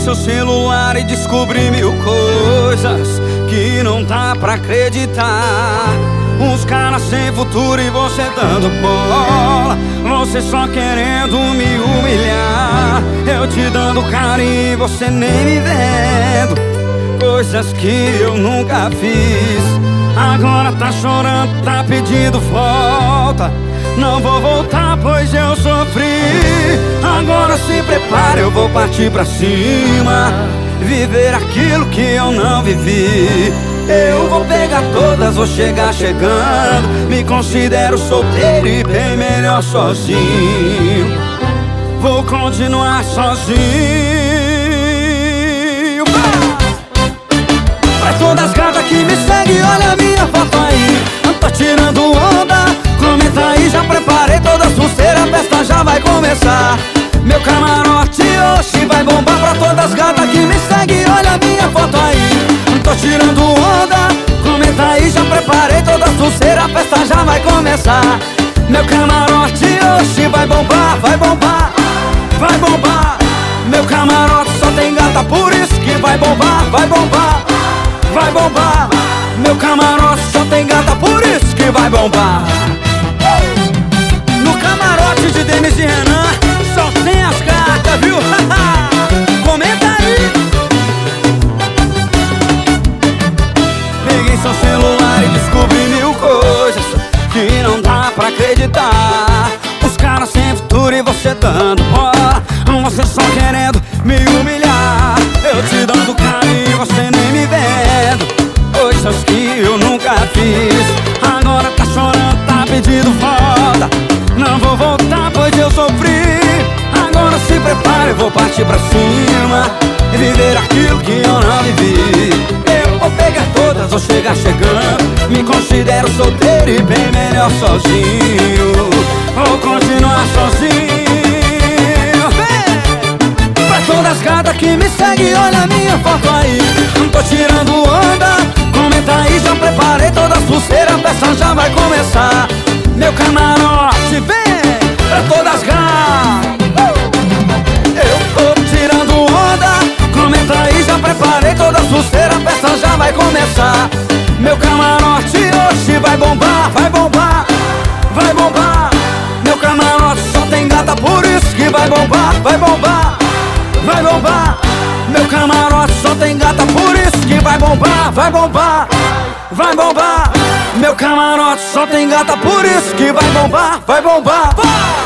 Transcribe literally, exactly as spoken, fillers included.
seu celular e descobri mil coisas que não dá pra acreditar. Uns caras sem futuro e você dando bola, você só querendo me humilhar. Eu te dando carinho e você nem me vendo, coisas que eu nunca fiz. Agora tá chorando, tá pedindo volta. Não vou voltar pois eu sofri. Agora se prepara, eu vou partir pra cima, viver aquilo que eu não vivi. Eu vou pegar todas, vou chegar chegando. Me considero solteiro e bem melhor sozinho. Vou continuar sozinho. Pra todas as gatas que me seguem, olha a minha foto aí. Não tô tirando onda, comenta aí, já preparei todas as pulseiras, a festa já vai começar. Meu camarote hoje vai bombar. Pra todas as gatas que me seguem, olha a minha foto aí. Não tô tirando onda, comenta aí, já preparei todas as pulseiras, a festa já vai começar. Meu camarote hoje vai bombar, vai bombar, vai bombar. Meu camarote só tem gata, por isso que vai bombar, vai bombar, vai bombar. Meu camarote só tem gata, por isso que vai bombar. No camarote de Denis e Renan só tem as gatas, viu? Comenta aí. Peguei seu celular e descobri mil coisas que não dá pra acreditar. Os caras sem futuro e você dando bola, você só querendo me humilhar. Eu te dando carinho e você nem me vendo, coisas que eu nunca fiz. Agora tá chorando, tá pedindo volta. Não vou voltar pois eu sofri. Agora se prepara, eu vou partir pra cima e viver aquilo que eu não vivi. Eu vou pegar todas, vou chegar chegando. Me considero solteiro e bem melhor sozinho. Vou continuar sozinho. Vem! Pra todas as gatas que me seguem, olha a minha foto aí. Não tô tirando onda, comenta aí, já preparei todas as pulseiras, a festa já vai começar. Meu camarote vem pra todas as gatas. Eu tô tirando onda, comenta aí, já preparei todas as pulseiras, a festa já vai começar. Meu camarote hoje vai bombar, vai bombar, vai bombar. Meu camarote só tem gata, por isso que vai bombar, vai bombar, vai bombar. Meu camarote só tem gata, por isso que vai bombar, vai bombar, vai bombar. Meu camarote só tem gata, por isso que vai bombar, vai bombar, vai.